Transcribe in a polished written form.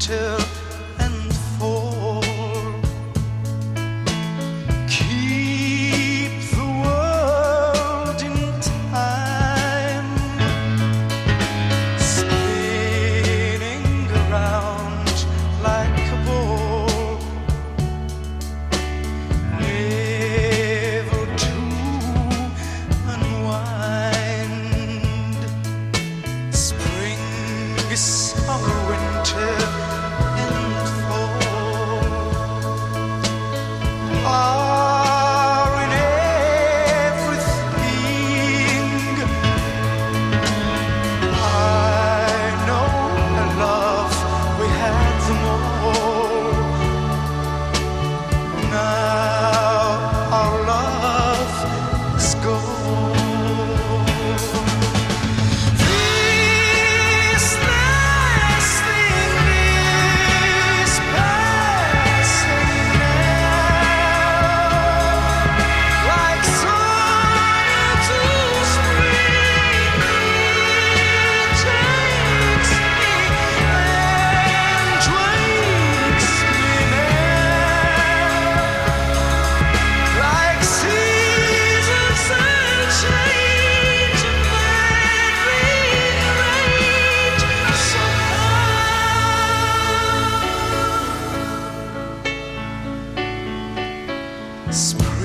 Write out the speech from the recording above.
winter and fall. Keep the world in time, spinning around like a ball, never to unwind. Spring, summer, winter, and fall are in everything. I know a love, we had them all. Now our love is gone. This last thing is passing now, like summer to spring. It takes me and wakes me now, like seasons that change and then rearrange somehow. Spring.